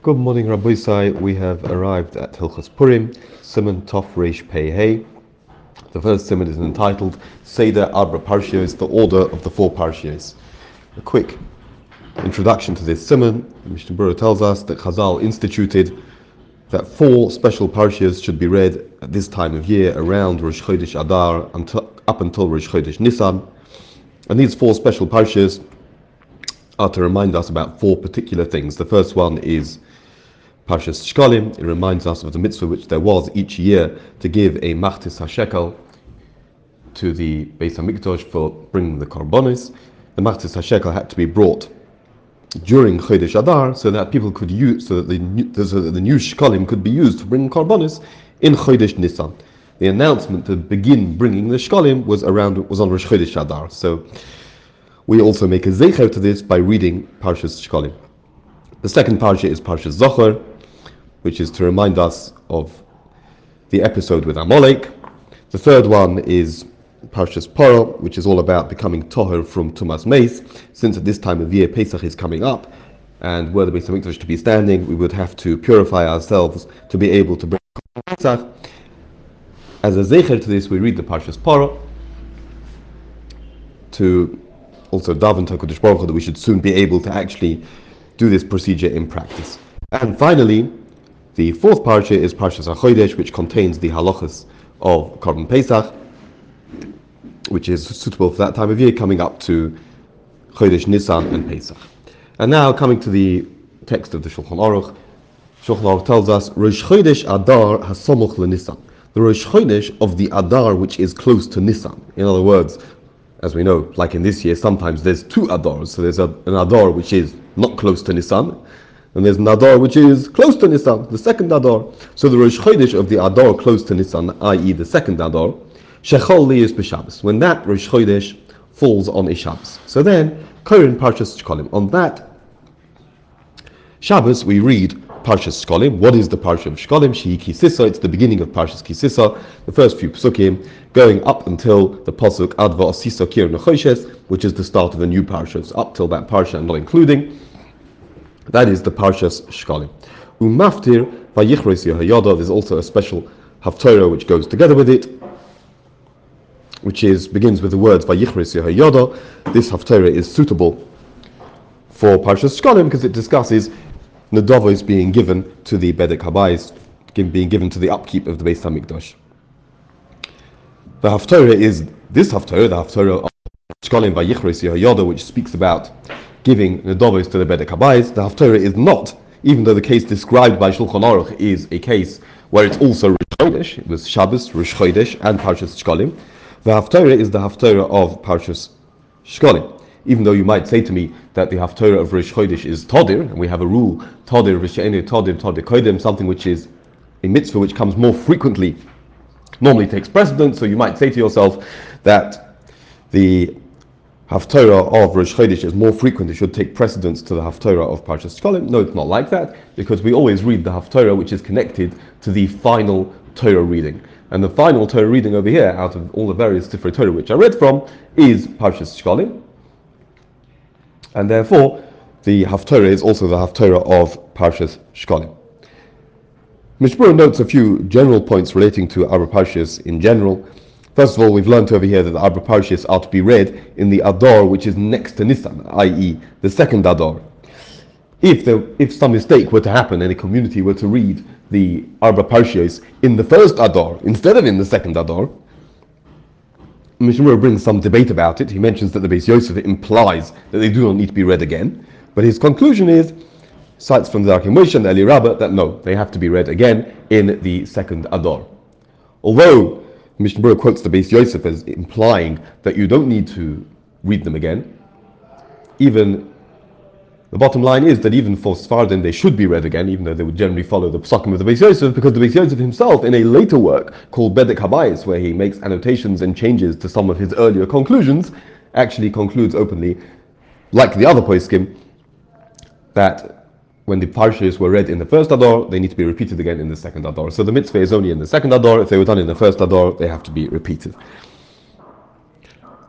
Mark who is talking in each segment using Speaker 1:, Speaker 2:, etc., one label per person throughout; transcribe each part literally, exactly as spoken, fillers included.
Speaker 1: Good morning, Rabbi Sai. We have arrived at Hilchos Purim, Siman Tov Reish Pei Hey. The first Siman is entitled Seder Arba Parshios, the order of the four Parshios. A quick introduction to this Siman. Mishnah Berurah tells us that Chazal instituted that four special Parshios should be read at this time of year around Rosh Chodesh Adar until, up until Rosh Chodesh Nisan. And these four special Parshios are to remind us about four particular things. The first one is Parshas Shkolim. It reminds us of the mitzvah which there was each year to give a machtis hashekel to the Beis Hamikdash for bringing the korbanos. The machtis hashekel had to be brought during Chodesh Adar so that people could use, so that the new, so that the new Shkolim could be used to bring korbanos in Chodesh Nisan. The announcement to begin bringing the Shkolim was around was on Rosh Chodesh Adar. So we also make a zecher to this by reading Parshas Shkolim. The second parsha is Parshas Zochar, which is to remind us of the episode with Amalek. The third one is Parshas Paro, which is all about becoming toher from Tumas Meis. Since at this time of year Pesach is coming up, and were the Beis Hamikdash to be standing, we would have to purify ourselves to be able to bring Pesach. As a zecher to this, we read the Parshas Paro to also daven to HaKadosh Baruch Hu that we should soon be able to actually do this procedure in practice. And finally, the fourth parsha is Parshas HaChodesh, which contains the halachas of Korban Pesach, which is suitable for that time of year, coming up to Chodesh Nisan and Pesach. And now coming to the text of the Shulchan Aruch. Shulchan Aruch tells us, Rosh Chodesh Adar hasomuch leNisan. The Rosh Chodesh of the Adar, which is close to Nisan. In other words, as we know, like in this year, sometimes there's two Adars. So there's a, an Adar which is not close to Nisan, and there's an Adar which is close to Nisan, the second Adar. So the Rosh Chodesh of the Adar close to Nisan, that is the second Adar, Shechol li is b'Shabbos, when that Rosh Chodesh falls on a Shabbos. So then, Korin Parshas Shkolim. On that Shabbos, we read Parshas Shkolim. What is the Parsha of Shkolim? Shehi Kisisa. It's the beginning of Parshas Kisisa, the first few psukim, going up until the pasuk Adva Asisa Kir Nechoshes, which is the start of a new Parsha. It's up till that Parsha and not including. That is the Parshas Shkolim. Umaftir Vayichros Yehoyada. There's also a special Haftorah which goes together with it, which is begins with the words Vayichros Yehoyada. This Haftorah is suitable for Parshas Shkolim because it discusses Nedavos being given to the Bedek Habayis, being given to the upkeep of the Beis Hamikdash. The Haftorah is this Haftorah, the Haftorah of Shkolim Vayichros Yehoyada, which speaks about giving Nedavos to the Bedek Habayis. The Haftorah is not, even though the case described by Shulchan Aruch is a case where it's also Rosh Chodesh, it was Shabbos, Rosh Chodesh, and Parshas Shkolim. The Haftorah is the Haftorah of Parshas Shkolim. Even though you might say to me that the Haftorah of Rosh Chodesh is Todir, and we have a rule, Todir, Rishe'enu, Todir, Todir Kodim, something which is a mitzvah which comes more frequently, normally takes precedence, so you might say to yourself that the Haftorah of Rosh Chodesh is more frequent, it should take precedence to the Haftorah of Parshas Shkolim. No, it's not like that, because we always read the Haftorah which is connected to the final Torah reading. And the final Torah reading over here, out of all the various different Torah which I read from, is Parshas Shkolim. And therefore, the Haftorah is also the Haftorah of Parshas Shkolim. Mishnah Berurah notes a few general points relating to Arba Parshas in general. First of all, we've learned over here that the Arba Parshas are to be read in the Adar which is next to Nisan, that is the second Adar. If there, if some mistake were to happen and a community were to read the Arba Parshas in the first Adar instead of in the second Adar, Mishnah Berurah brings some debate about it. He mentions that the Beis Yosef implies that they do not need to be read again, but his conclusion is, cites from the Darkei Moshe and the Eli Rabbah, that no, they have to be read again in the second Adar. Although Mishnah Berurah quotes the Beis Yosef as implying that you don't need to read them again, even the bottom line is that even for Sfardim they should be read again, even though they would generally follow the psukim of the Beis Yosef, because the Beis Yosef himself, in a later work called Bedek Habayis, where he makes annotations and changes to some of his earlier conclusions, actually concludes openly, like the other poskim, that when the parshas were read in the first Adar, they need to be repeated again in the second Adar. So the mitzvah is only in the second Adar. If they were done in the first Adar, they have to be repeated.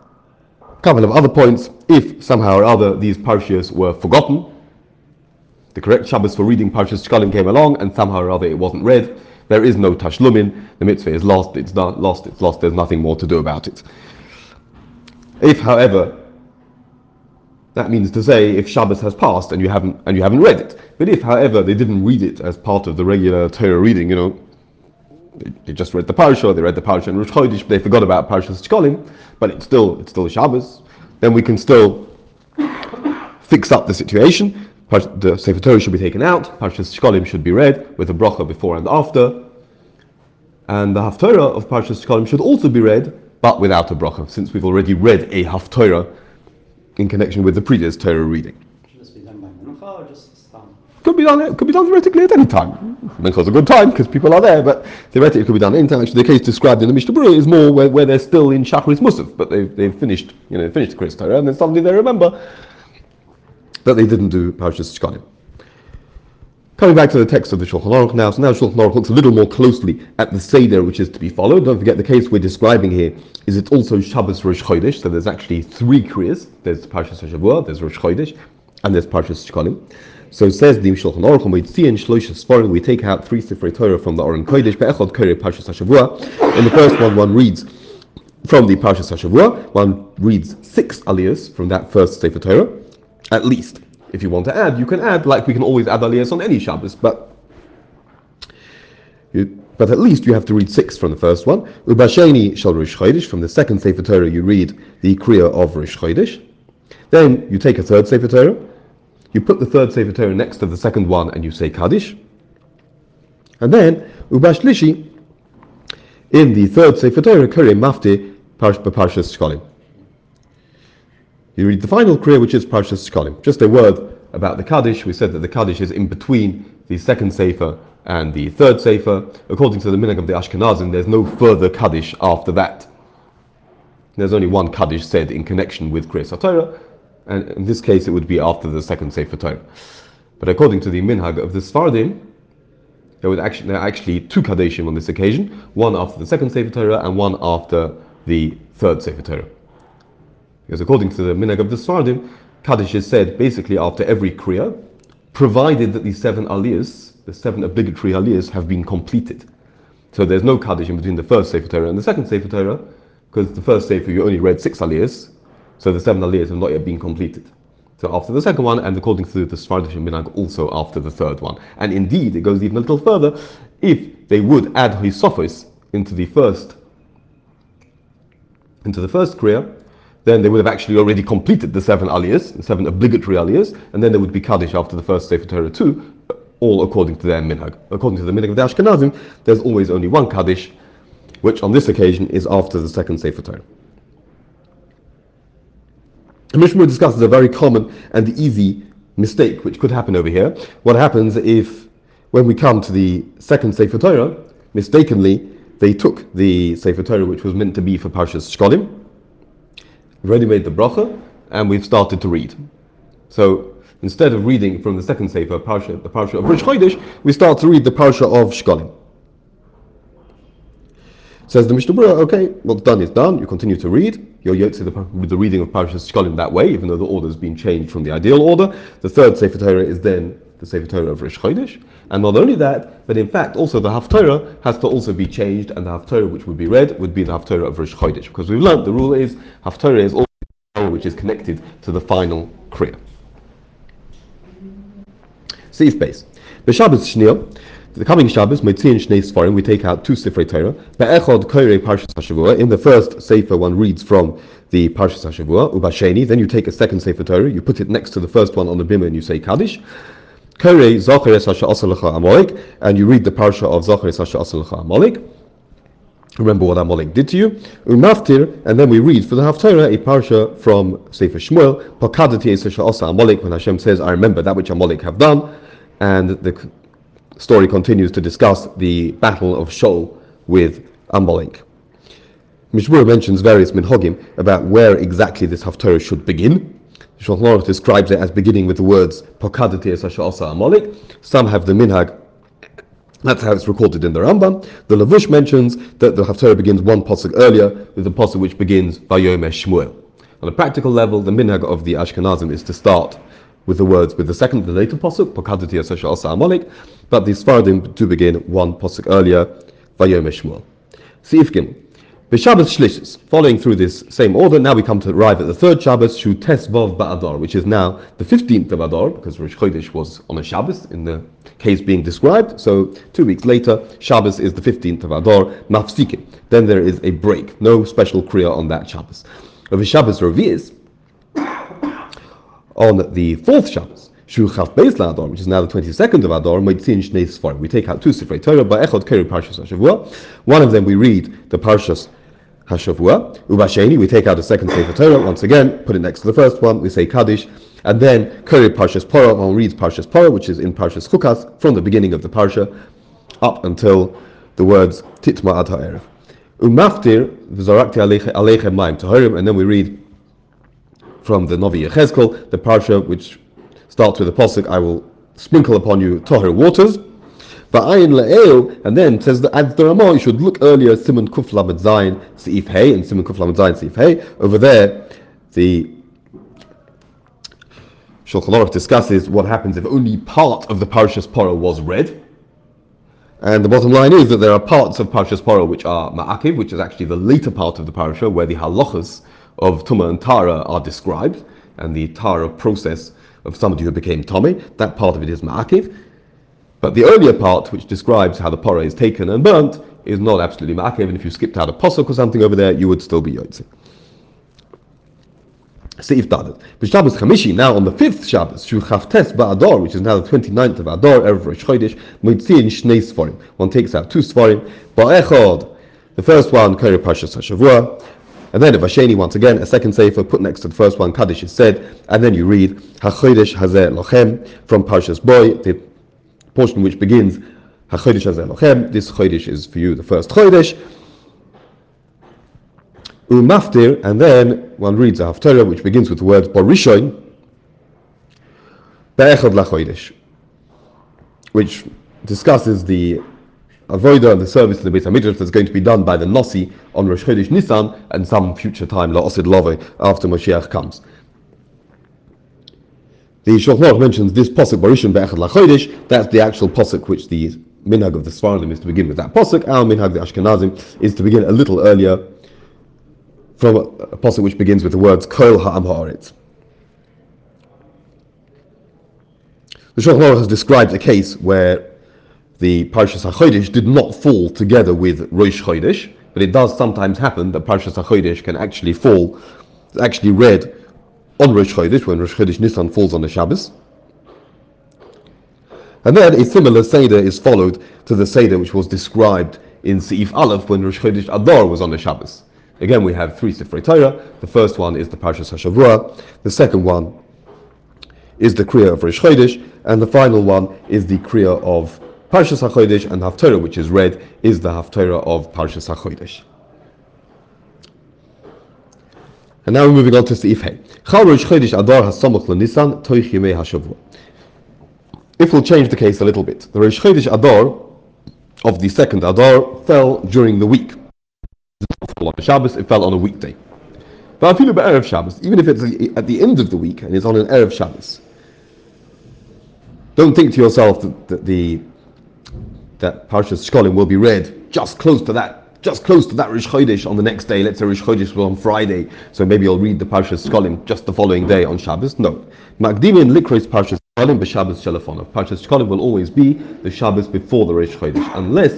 Speaker 1: A couple of other points. If somehow or other these parshas were forgotten, the correct Shabbos for reading Parshas Shkalim came along, and somehow or other it wasn't read, there is no tashlumin. The mitzvah is lost. It's not lost. It's lost. There's nothing more to do about it. If, however, that means to say, if Shabbos has passed and you haven't and you haven't read it, but if, however, they didn't read it as part of the regular Torah reading, you know, they, they just read the parsha, they read the parsha in Rosh Chodesh, but they forgot about Parshas Shkalim, but it's still it's still Shabbos, then we can still fix up the situation. The Sefer Torah should be taken out, Parshas Shkalim should be read with a bracha before and after, and the Haftorah of Parshas Shkalim should also be read, but without a bracha, since we've already read a Haftorah in connection with the previous Torah reading.
Speaker 2: Should this be done by Mincha or just Stam?
Speaker 1: Could be done. It could be done theoretically at any time. Mincha's a good time because people are there, but theoretically it could be done any time. Actually, the case described in the Mishnah Berurah is more where, where they're still in Shacharis Musaf, but they've they've finished, you know, finished the Kriyas Torah, and then suddenly they remember that they didn't do Parashas Shkalim. Coming back to the text of the Shulchan Aruch now, so now Shulchan Aruch looks a little more closely at the Seder which is to be followed. Don't forget the case we're describing here is it's also Shabbos Rosh Chodesh, so there's actually three Kriyas. There's Parashas HaShavua, there's Rosh Chodesh, and there's Parashas Shkalim. So says the Shulchan Aruch, we see in Shlosh Sfarim, we take out three Sifrei Torah from the Aron Kodesh, Be'echad Koreh Parashas HaShavua. In the first one, one reads from the Parashas HaShavua, one reads six aliyahs from that first Sefer Torah, at least. If you want to add, you can add, like we can always add aliyahs on any Shabbos, but you, but at least you have to read six from the first one. Ubasheni shal Rosh Chodesh, from the second Sefer Torah you read the Kriya of Rosh Chodesh. Then you take a third Sefer Torah, you put the third Sefer Torah next to the second one and you say Kaddish. And then Ubashlishi, in the third Sefer Torah, Koreh Mafte Parshas Shkalim. You read the final Kriya, which is Parshas Shkalim. Just a word about the Kaddish. We said that the Kaddish is in between the second Sefer and the third Sefer. According to the minhag of the Ashkenazim, there's no further Kaddish after that. There's only one Kaddish said in connection with Kriyas HaTorah, and in this case it would be after the second Sefer Torah. But according to the minhag of the Sfardim, there, would actually, there are actually two Kaddishim on this occasion, one after the second Sefer Torah and one after the third Sefer Torah. Because according to the minhag of the Sfardim, Kaddish is said basically after every Kriya, provided that the seven aliyahs, the seven obligatory aliyahs, have been completed. So there's no Kaddish in between the first Sefer Torah and the second Sefer Torah, because the first Sefer you only read six aliyahs, so the seven aliyahs have not yet been completed. So after the second one, and according to the Sfardish minhag, also after the third one. And indeed, it goes even a little further. If they would add Hisofos into the first, into the first Kriya, then they would have actually already completed the seven aliyahs, the seven obligatory aliyahs, and then there would be Kaddish after the first Sefer Torah too, all according to their minhag. According to the minhag of the Ashkenazim, there's always only one Kaddish, which on this occasion is after the second Sefer Torah. The Mishnah discusses a very common and easy mistake which could happen over here. What happens if, when we come to the second Sefer Torah, mistakenly, they took the Sefer Torah which was meant to be for Parshas Shkalim, already made the bracha, and we've started to read. So instead of reading from the second Sefer, Parsha, the Parsha of Rosh Chodesh, we start to read the Parsha of Shkalim. Says the Mishnah Berurah, okay, what's done is done, you continue to read, you're yet to the, with the reading of Parshas Shkalim that way, even though the order has been changed from the ideal order. The third Sefer Torah is then the Sefer Torah of Rosh Chodesh, and not only that, but in fact also the Haftorah has to also be changed, and the Haftorah which would be read would be the Haftorah of Rosh Chodesh, because we've learned the rule is Haftorah is also the Haftorah which is connected to the final Kriya. See space. The Shabbos Shniel, the coming Shabbos, Motzin Shnei Sfarim, we take out two Sifrei Torah. Be'echad Koreh Parshas HaShavua. In the first Sefer, one reads from the Parshas HaShavua. Ubasheni. Then you take a second Sefer Torah, you put it next to the first one on the bimah, and you say Kaddish. Koreh Zachares Hasha Asalecha Amalek, and you read the Parsha of Zachares Hasha Asalecha Amalek. Remember what Amalek did to you. Umaftir, and then we read for the Haftarah a Parsha from Sefer Shmuel. Pakadati Es Hasha Asa Amalek, when Hashem says, I remember that which Amalek have done. And the story continues to discuss the battle of Shaul with Amalek. Mishnah Berurah mentions various minhagim about where exactly this Haftarah should begin. Shulchan Aruch describes it as beginning with the words Pakadati Es Hasha Asa Amalek. Some have the minhag, that's how it's recorded in the Rambam. The Lavush mentions that the Haftarah begins one pasuk earlier with the pasuk which begins Vayomer Shmuel. On a practical level, the minhag of the Ashkenazim is to start with the words, with the second, the later pasuk, Pokadati Asasha Asa Amalek, but the Sfardim do begin one pasuk earlier, Vayom Shmuel. Seif Gimel. The Shabbos Shlishis. Following through this same order, now we come to arrive at the third Shabbos, Shu Tes Vav Ba'adar, which is now the fifteenth of Adar, because Rosh Chodesh was on a Shabbos in the case being described. So two weeks later, Shabbos is the fifteenth of Adar, Mafsikim. Then there is a break, no special Kriya on that Shabbos. Of the Shabbos Revi'is, on the fourth Shabbos, Shu Chaf Beis LaAdar, which is now the twenty-second of Adar, Moitzin Shnei Sfarim. We take out two Sifrei Torah, by Echad Keri Parshas HaShavua. One of them we read the Parshas HaShavua. Ubasheni, we take out a second Sefer Torah, once again, put it next to the first one, we say Kaddish, and then Keri Parshas Parah, one reads Parshas Parah, which is in Parshas Chukas, from the beginning of the Parsha, up until the words Titma Ad HaErev. Umaftir, V'zarakti Aleichem Maim Taharim, and then we read from the Novi Yechezkel, the Parsha, which starts with the Pasuk, I will sprinkle upon you Tahir waters. Ba'ayin le'eu, and then says that as the Ramah, you should look earlier, Simon Kuf Lamed Zayin, Seif Hey, and Simon Kuf Lamed Zayin, Seif Hey. Over there, the Shulchan Aruch discusses what happens if only part of the Parshas Parah was read. And the bottom line is that there are parts of Parshas Parah which are Ma'akiv, which is actually the later part of the Parasha, where the halachas of Tumah and Tara are described, and the Tara process of somebody who became Tomei, that part of it is Ma'akiv. But the earlier part, which describes how the Parah is taken and burnt, is not absolutely Ma'akiv, and if you skipped out a Pasuk or something over there, you would still be Yotze. Seif Dalet. But Shabbos Chamishi, now on the fifth Shabbos, Shu Chavtes Ba'adar, which is now the twenty-ninth of Adar, Erev Rosh Chodesh, Moitzin Shnei Sfarim. One takes out two Sfarim. Ba'echad, the first one, Keri Parshas HaShavua, and then Vasheni, once again, a second Sefer put next to the first one, Kaddish is said, and then you read HaChodesh Hazeh Lochem from Parshas Boy, the portion which begins HaChodesh Hazeh Lochem. This Chodesh is for you the first Chodesh. Umaftir, and then one reads a Haftarah which begins with the words Barishon Be'echad LaChodesh, which discusses the avodah and the service in the Beit HaMikdash that's going to be done by the Nasi on Rosh Chodesh Nisan and some future time, La'osid Love, after Moshiach comes. The Shulchan Aruch mentions this Pasuk, Barishon Be'echad LaChodesh, that's the actual Pasuk which the Minhag of the Sfaradim is to begin with that Pasuk. Our Minhag, the Ashkenazim, is to begin a little earlier from a Pasuk which begins with the words Kol Ha'am Ha'aretz. The Shulchan Aruch has described a case where the Parshas HaChodesh did not fall together with Rosh Chodesh, but it does sometimes happen that Parshas HaChodesh can actually fall, actually read on Rosh Chodesh, when Rosh Chodesh Nisan falls on the Shabbos. And then a similar Seder is followed to the Seder which was described in Seif Aleph when Rosh Chodesh Adar was on the Shabbos. Again, we have three Sifrei Torah. The first one is the Parshas HaShavua, the second one is the Kriya of Rosh Chodesh, and the final one is the Kriya of Parshas HaChodesh, and the Haftarah which is read is the Haftarah of Parshas HaChodesh. And now we're moving on to Seif Hey. Chal Rosh Chodesh Adar HaSamuch LeNisan Toich Yemei HaShavua. If we'll change the case a little bit, the Rosh Chodesh Adar of the second Adar fell during the week. On Shabbos, it fell on a weekday. But I feel about Erev Shabbos, even if it's at the end of the week and it's on an Erev Shabbos, don't think to yourself that, that the that Parshas Shkolim will be read just close to that, just close to that Rosh Chodesh on the next day. Let's say Rosh Chodesh was on Friday, so maybe you'll read the Parshas Shkolim just the following day on Shabbos. No, Makdimin Likros Parshas Shkolim b'Shabbos Shelafonov. Parshas Shkolim will always be the Shabbos before the Rosh Chodesh, unless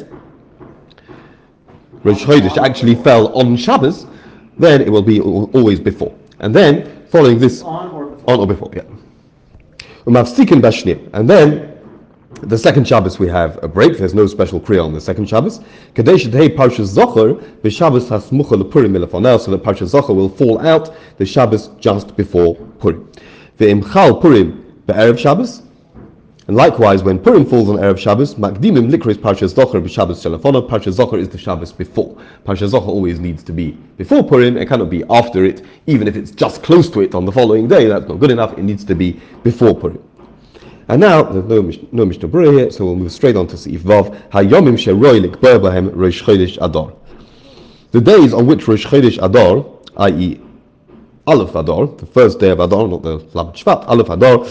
Speaker 1: Rosh Chodesh actually fell on Shabbos, then it will be always before. And then, following this,
Speaker 2: On or before?
Speaker 1: On or before, yeah. Umafsikin Bashnim. And then, the second Shabbos we have a break. There's no special Kriya on the second Shabbos. Kadesh Dei Parshas Zocher, B'Shabbos Hasmucha L'Purim Milafonel, so that Parshas Zocher will fall out the Shabbos just before Purim. Ve'imchal Purim Be'erev Shabbos. And likewise, when Purim falls on Erev Shabbos, Makdimim Likris Parshas Zocher b'Shabbos Shelafonov. Parshas Zocher is the Shabbos before. Parshas Zocher always needs to be before Purim. It cannot be after it, even if it's just close to it on the following day. That's not good enough. It needs to be before Purim. And now there's no no Mishnah Berurah here, so we'll move straight on to Seif Vav. Hayomim sheroy likbar b'hem Rosh Chodesh Adar. The days on which Rosh Chodesh Adar, that is, Aleph Adar, the first day of Adar, not the Lamed Shvat, Aleph Adar,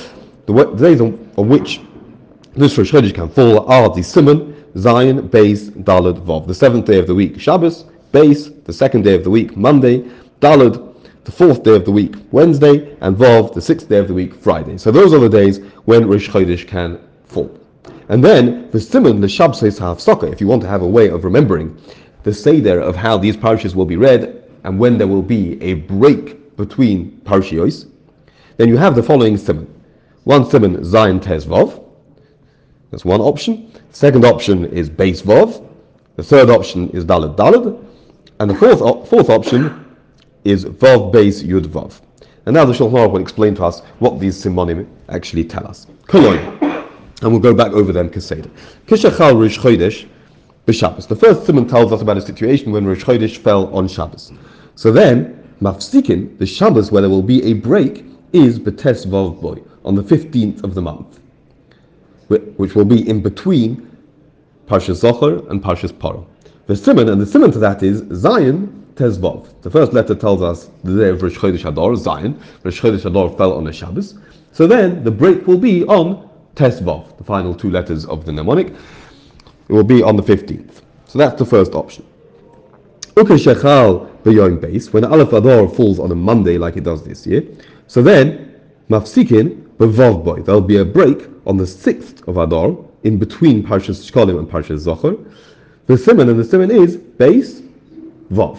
Speaker 1: the, the days on, on which this Rosh Chodesh can fall are the Siman, Zion, Beis, Daled, Vav. The seventh day of the week, Shabbos, Beis, the second day of the week, Monday, Daled, the fourth day of the week, Wednesday, and Vav, the sixth day of the week, Friday. So those are the days when Rosh Chodesh can fall. And then the Siman, the Shabbos HaHafsaka, if you want to have a way of remembering the Seder of how these parashas will be read and when there will be a break between parashiyos, then you have the following Siman. One Siman, Zion Tez Vav. That's one option. The second option is Beis Vav. The third option is Daled Daled. And the fourth op- fourth option is Vav Beis Yud Vav. And now the Shulchan Aruch will explain to us what these simonim actually tell us. Kolon. And we'll go back over them Keseder. Kishachal Rosh Chodesh b'Shabbos. The first simon tells us about a situation when Rosh Chodesh fell on Shabbos. So then, Mafsikin, the Shabbos where there will be a break, is B'Tes Vav Boy, on the fifteenth of the month, which will be in between Parshas Zohar and Parshas Paro. The simon, and the simon to that is Zion Tes Vav. The first letter tells us the day of Rosh Chodesh Adar, Zion. Rosh Chodesh Adar fell on a Shabbos. So then, the break will be on Tes Vav, the final two letters of the mnemonic. It will be on the fifteenth. So that's the first option. Uke Shechal B'Yom Beis, when Aleph Adar falls on a Monday like it does this year. So then, Mafsikin B'Vav Boy, there'll be a break on the sixth of Adar, in between Parshas Shkolim and Parshas Zohar. The simon, and the simon is Beis Vav.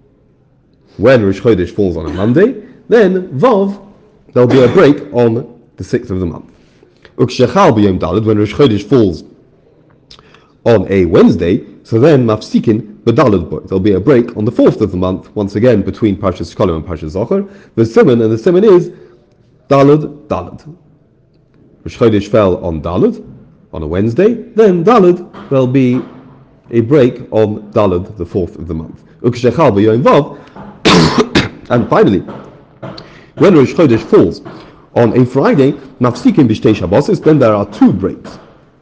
Speaker 1: When Rosh Chodesh falls on a Monday, then Vav, there'll be a break on the sixth of the month. Ukshechal b'yom daled, when Rosh Chodesh falls on a Wednesday, so then Mafsikin b'daled boy. There'll be a break on the fourth of the month, once again between Parshas Shkolim and Parshas Zohar. The simon, and the simon is Daled Daled. Rosh Chodesh fell on Daled, on a Wednesday, then Daled, there'll be a break on Daled, the fourth of the month. Ukshechal b'yom vav, and finally, when Rosh Chodesh falls on a Friday, Mafsikin b'shtei Shabbosis, then there are two breaks.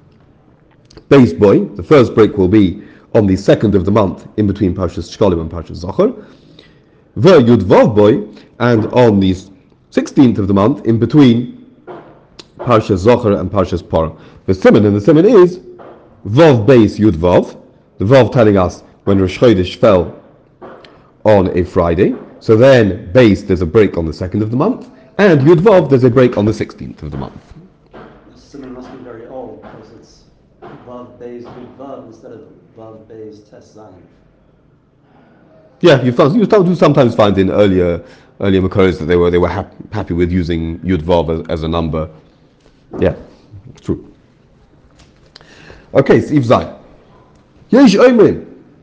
Speaker 1: Beis Boy, the first break will be on the second of the month, in between Parshas Shkolim and Parshas Zohar. Ver Yud Vav Boy, and on the sixteenth of the month, in between Parshas Zohar and Parshas Paro. The simon, and the simon is Vav Beis Yud Vav, the Vav telling us when Rosh Chodesh fell on a Friday. So then, Beis, there's a break on the second of the month, and Yud Vav, there's a break on the sixteenth of the month.
Speaker 2: The simon must be very old because it's Vav Beis Yud Vav instead of Vav Beis Tes Zion.
Speaker 1: Yeah, you found, you do sometimes find in earlier earlier Makoros that they were they were hap- happy with using Yud Vav as, as a number. Yeah, it's true. Okay, Steve Zay. Yesh Oimrim.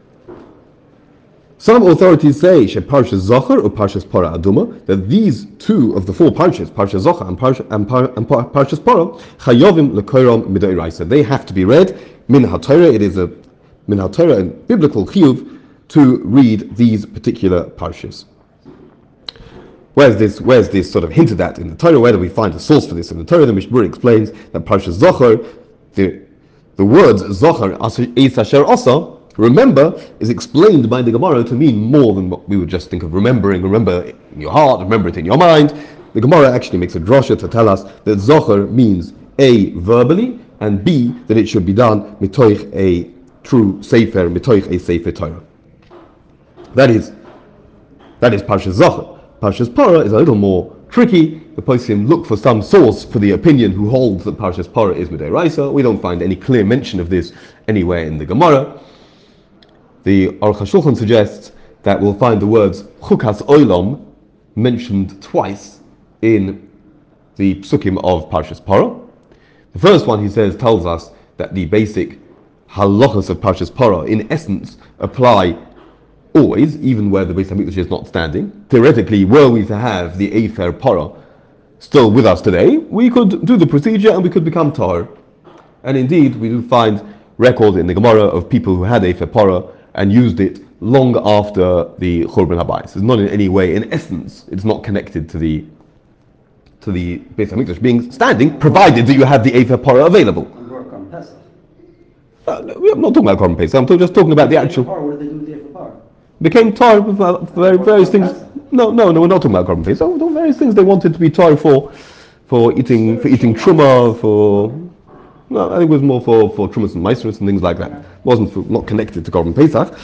Speaker 1: Some authorities say she Parshas Zohar or Parshas Para Aduma, that these two of the four Parshas, Parshas Zohar and, Parsh, and, Par, and Par, Parshas Para, Chayovim Lekoram Midoiraisa. They have to be read Min HaTorah. It is a Min HaTorah and biblical chiyuv to read these particular Parshas. Where's this? Where's this sort of hinted at in the Torah? Where do we find a source for this in the Torah? The Mishmur explains that Parshas Zohar, the the words Zohar is Asher Asa, remember, is explained by the Gemara to mean more than what we would just think of remembering. Remember in your heart, remember it in your mind. The Gemara actually makes a drasha to tell us that Zohar means A, verbally, and B, that it should be done mitoich a true sefer, mitoich a sefer Torah. That is, that is Parshas Zohar. Parshas Para is a little more tricky. The Poskim look for some source for the opinion who holds that Parshas Para is Midoraisa. We don't find any clear mention of this anywhere in the Gemara. The Aruch HaShulchan suggests that we'll find the words Chukas Olam mentioned twice in the Psukim of Parshas Para. The first one, he says, tells us that the basic halachas of Parshas Para, in essence, apply always, even where the Beis HaMikdash is not standing. Theoretically, were we to have the Efer Para still with us today, we could do the procedure and we could become Tahor. And indeed, we do find record in the Gemara of people who had Efer Para and used it long after the Churban Habayis. It's not in any way, in essence, it's not connected to the to the Beis HaMikdash being standing, provided that you have the Efer Para available.
Speaker 2: And work on Pesach.
Speaker 1: Uh, I'm not talking about Korban Pesach, I'm just talking about the actual...
Speaker 2: What did they do with the Efer Para?
Speaker 1: Became tar for very, various things. No, no, no, we're not talking about Korban Pesach. So various things they wanted to be tar for, for eating for eating truma, for no, I think it was more for for trumas and maestros and things like that. It wasn't for, not connected to Korban Pesach.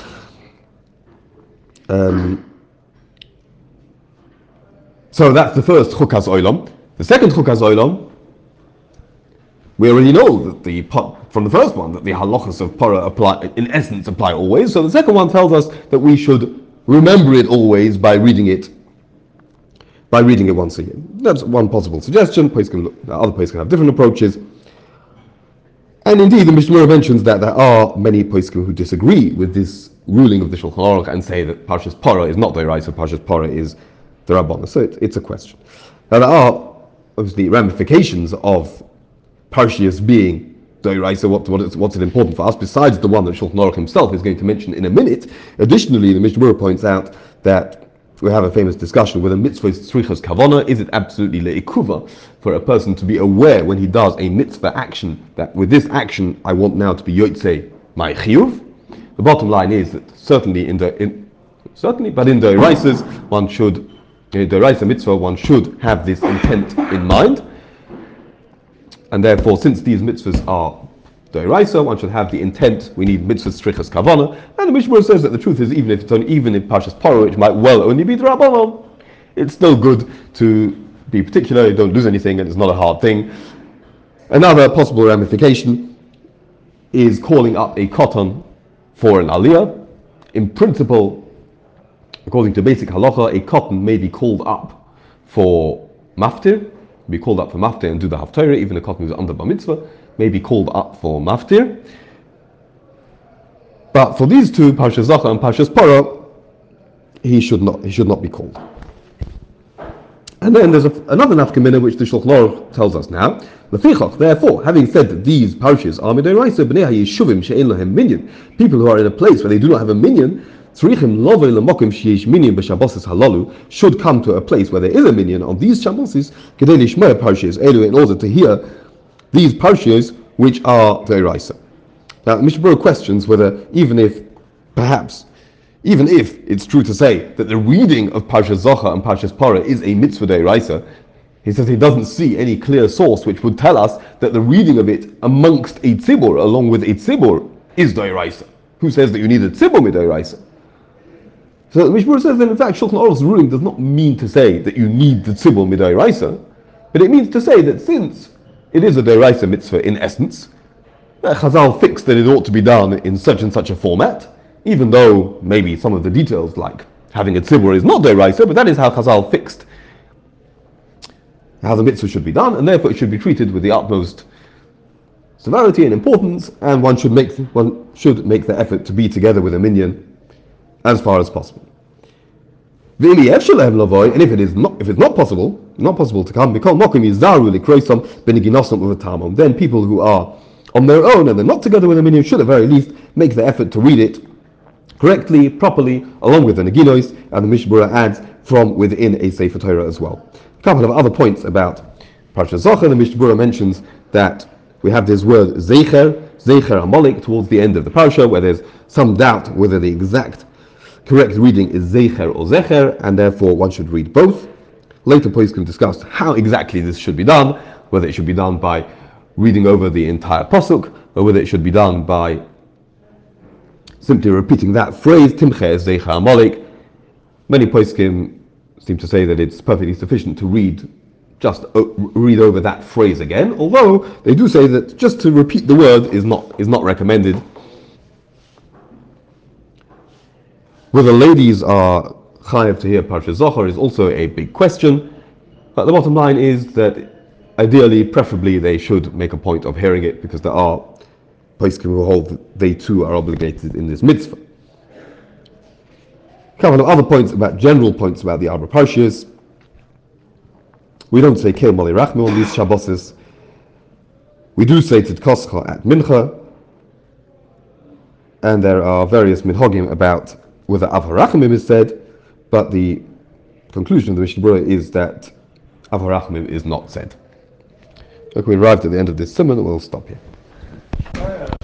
Speaker 1: Um, so that's the first chukas olam. The second chukas olam, we already know that the from the first one that the halachas of para apply in essence apply always. So the second one tells us that we should remember it always by reading it by reading it once a year. That's one possible suggestion. Can look, other places can have different approaches. And indeed, the Mishnah mentions that there are many poskim who disagree with this ruling of the Shulchan Aruch and say that Parshas Para is not the right, so Parshas Para is the Rabbanah. So it, it's a question. Now there are obviously ramifications of Parshas being Doiraisa, what, what is, what's it important for us, besides the one that Shulchan Aruch himself is going to mention in a minute. Additionally, the Mishnah points out that we have a famous discussion whether mitzvah is tzrichas kavana. Is it absolutely le'ikuva for a person to be aware when he does a mitzvah action that with this action I want now to be yotzei my chiyuv? The bottom line is that certainly in the in, certainly, but in the Doiraisas one should in the Doiraisa mitzvah one should have this intent in mind, and therefore since these mitzvahs are Doiraisa, one should have the intent. We need mitzvah strichas kavana, and the Mishnah says that the truth is, even if it's only, even in Parshas Paro, which might well only be D'Rabbanan, it's still good to be particular. You don't lose anything, and it's not a hard thing. Another possible ramification is calling up a cotton for an aliyah. In principle, according to basic halacha, a cotton may be called up for maftir, be called up for maftir and do the haftarah. Even a cotton is under bar mitzvah may be called up for maftir. But for these two, Parshas Zachar and Parshas Para, he should not he should not be called. And then there's a, another nafkamina which the Shulchan Aruch tells us now. Lefichach, therefore, having said that these parshas are midoraisa b'nei hayeshuvim she'en lahem minyan, people who are in a place where they do not have a minyan, tzrichim lovei lemokim sheyesh minyan b'shabbosis halalu, should come to a place where there is a minyan on these shabbosis kedei lishmaya parshas elu, in order to hear these parshas which are doraisa. Now, Mishnah questions whether even if, perhaps, even if it's true to say that the reading of Parshas Zachar and Parshas Para is a mitzvah doraisa, he says he doesn't see any clear source which would tell us that the reading of it amongst a tzibur, along with a tzibur, is doraisa. Who says that you need a tzibur midoraisa? So the Mishnah says that in fact Shulchan Aruch's ruling does not mean to say that you need the tzibur midoraisa, but it means to say that since it is a doraisa mitzvah in essence, that Chazal fixed that it ought to be done in such and such a format, even though maybe some of the details like having a tzibur is not doraisa, but that is how Chazal fixed how the mitzvah should be done, and therefore it should be treated with the utmost severity and importance, and one should make one should make the effort to be together with a minyan as far as possible. And if it is not if it's not possible, not possible to come, then people who are on their own and they're not together with a minyan should at very least make the effort to read it correctly, properly, along with the neginois, and the Mishnah adds from within a Sefer Torah as well. A couple of other points about Parshas Zachar. The Mishnah mentions that we have this word Zecher, Zecher Amalek towards the end of the parsha, where there's some doubt whether the exact correct reading is Zecher or Zecher, and therefore one should read both. Later points can discuss how exactly this should be done, whether it should be done by reading over the entire pasuk, or whether it should be done by simply repeating that phrase, Timche Zecher Amalek. Many poskim seem to say that it's perfectly sufficient to read just uh, read over that phrase again, although they do say that just to repeat the word is not is not recommended. Whether ladies are chayav to hear Parshas Zachar is also a big question, but the bottom line is that ideally, preferably, they should make a point of hearing it, because there are poskim who hold that they too are obligated in this mitzvah. A couple of other points about general points about the Arba Parshas. We don't say Keil Mali Rachmi on these Shabboses. We do say Tidkoscha at Mincha, and there are various minhagim about whether Av HaRachamim is said, but the conclusion of the Mishnah Berurah is that Av HaRachamim is not said. Okay, we arrived at the end of this sermon, we'll stop here.